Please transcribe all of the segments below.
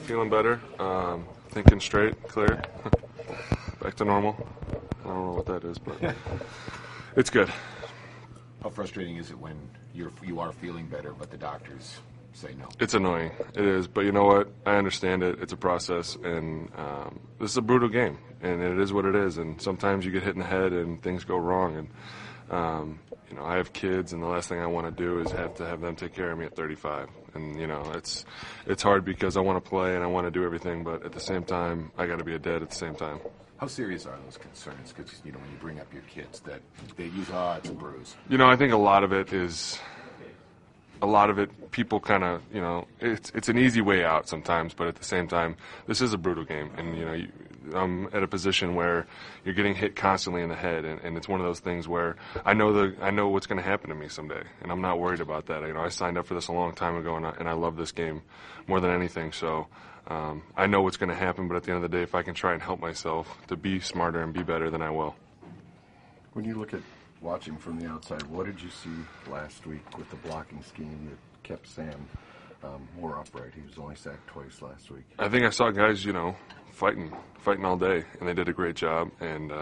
feeling better, thinking straight, clear, back to normal. I don't know what that is, but it's good. How frustrating is it when you are feeling better, but the doctors say no? It's annoying. It is, but you know what? I understand it. It's a process, and this is a brutal game, and it is what it is. And sometimes you get hit in the head, and things go wrong. And I have kids, and the last thing I want to do is have to have them take care of me at 35. And it's hard because I want to play and I want to do everything, but at the same time, I got to be a dad at the same time. How serious are those concerns? Because when you bring up your kids, that they use, it's a bruise. I think a lot of it, people kind of, it's an easy way out sometimes, but at the same time, this is a brutal game, and I'm at a position where you're getting hit constantly in the head, and it's one of those things where I know what's going to happen to me someday, and I'm not worried about that. I signed up for this a long time ago, and I love this game more than anything, so I know what's going to happen, but at the end of the day, if I can try and help myself to be smarter and be better, then I will. When you look at watching from the outside, what did you see last week with the blocking scheme that kept Sam more upright? He was only sacked twice last week. I think I saw guys, fighting all day, and they did a great job. And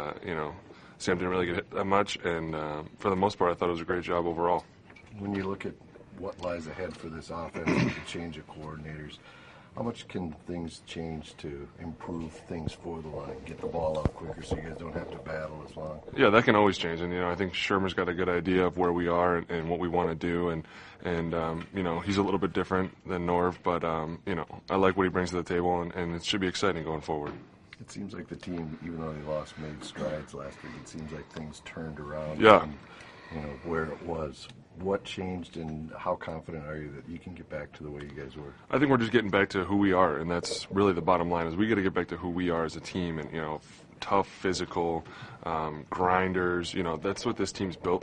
Sam didn't really get hit that much, and for the most part, I thought it was a great job overall. When you look at what lies ahead for this offense with the change of coordinators, how much can things change to improve things for the line, get the ball out quicker so you guys don't have to battle as long? Yeah, that can always change, and I think Shermer's got a good idea of where we are and what we want to do, and he's a little bit different than Norv, but I like what he brings to the table, and it should be exciting going forward. It seems like the team, even though they lost, made strides last week. It seems like things turned around. Yeah. From, where it was. What changed, and how confident are you that you can get back to the way you guys were? I think we're just getting back to who we are, and that's really the bottom line. Is we got to get back to who we are as a team, and tough, physical, grinders. That's what this team's built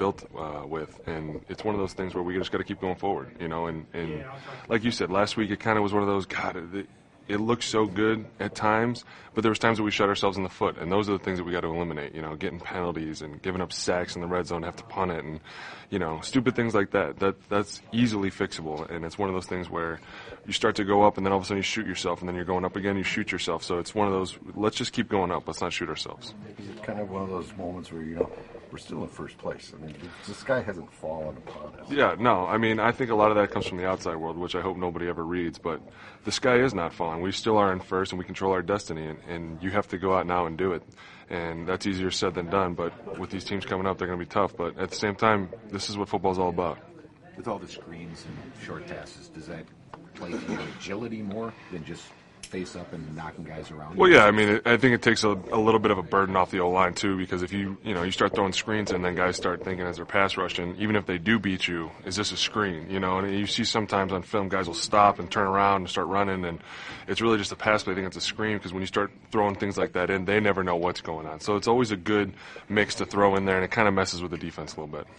with, and it's one of those things where we just got to keep going forward. And like you said, last week it kind of was one of those. It looked so good at times, but there was times that we shot ourselves in the foot, and those are the things that we got to eliminate. Getting penalties and giving up sacks in the red zone, have to punt it, and stupid things like that. That's easily fixable, and it's one of those things where you start to go up, and then all of a sudden you shoot yourself, and then you're going up again, you shoot yourself. So it's one of those. Let's just keep going up. Let's not shoot ourselves. It's kind of one of those moments where we're still in first place. I mean, the sky hasn't fallen upon us. Yeah, no. I mean, I think a lot of that comes from the outside world, which I hope nobody ever reads. But the sky is not falling. We still are in first, and we control our destiny. And you have to go out now and do it. And that's easier said than done. But with these teams coming up, they're going to be tough. But at the same time, this is what football's all about. With all the screens and short passes, does that play to your agility more than just face up and knocking guys around? Well, yeah, I mean, I think it takes a little bit of a burden off the O-line, too, because if you start throwing screens and then guys start thinking as they're pass rushing, even if they do beat you, is this a screen? And you see sometimes on film guys will stop and turn around and start running, and it's really just a pass play. I think it's a screen because when you start throwing things like that in, they never know what's going on. So it's always a good mix to throw in there, and it kind of messes with the defense a little bit.